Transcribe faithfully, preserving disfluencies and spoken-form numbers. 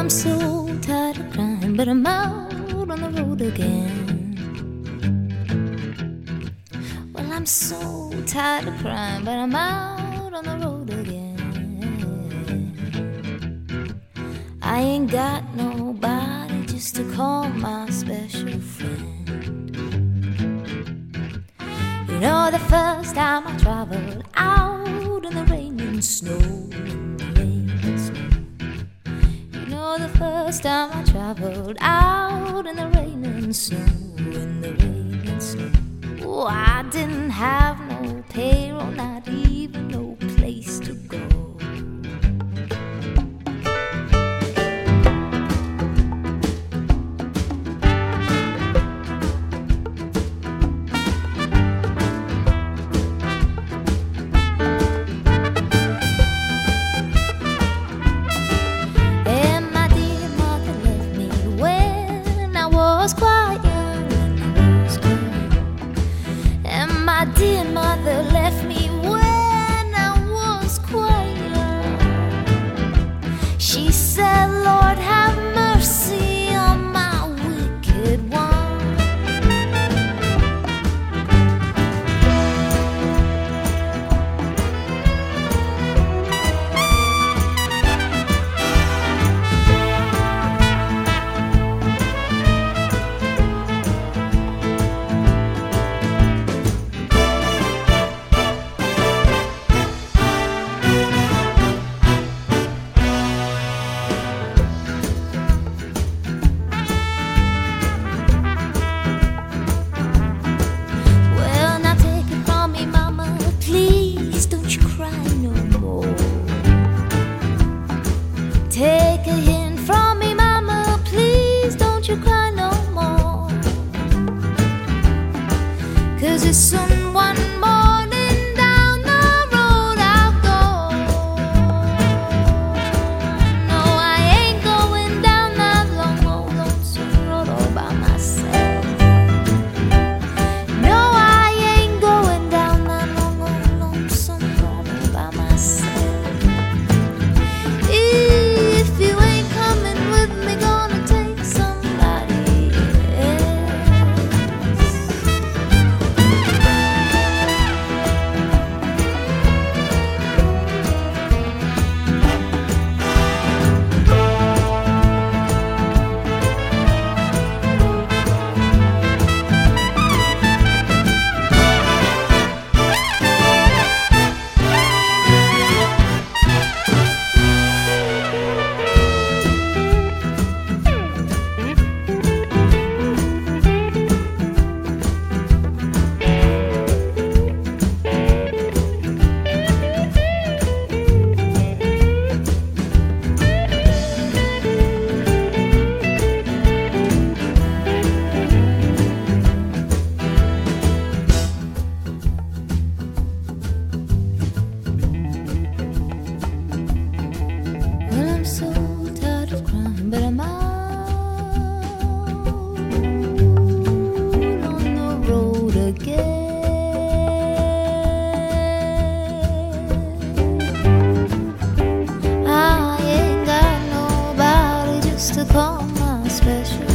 I'm so tired of crying, but I'm out on the road again. Well, I'm so tired of crying, but I'm out on the road again. I ain't got nobody just to call my special friend. You know, the first time I traveled out in the rain and snow, in the rain and snow. You know, the first time I traveled out in the rain and snow, in the rain and snow. Oh, I didn't have no payroll, not even no place to go. My dear mother left me when I was quite young. She said, Lord, have mercy on my wicked one. Take a hint from me, mama, please don't you cry no more. 'Cause it's soon one morning down the road I'll go. No, I ain't going down that long, old lonesome road all by myself. No, I ain't going down that long, old lonesome road all by myself. So tired of crying, but I'm out on the road again. I ain't got nobody just to call my special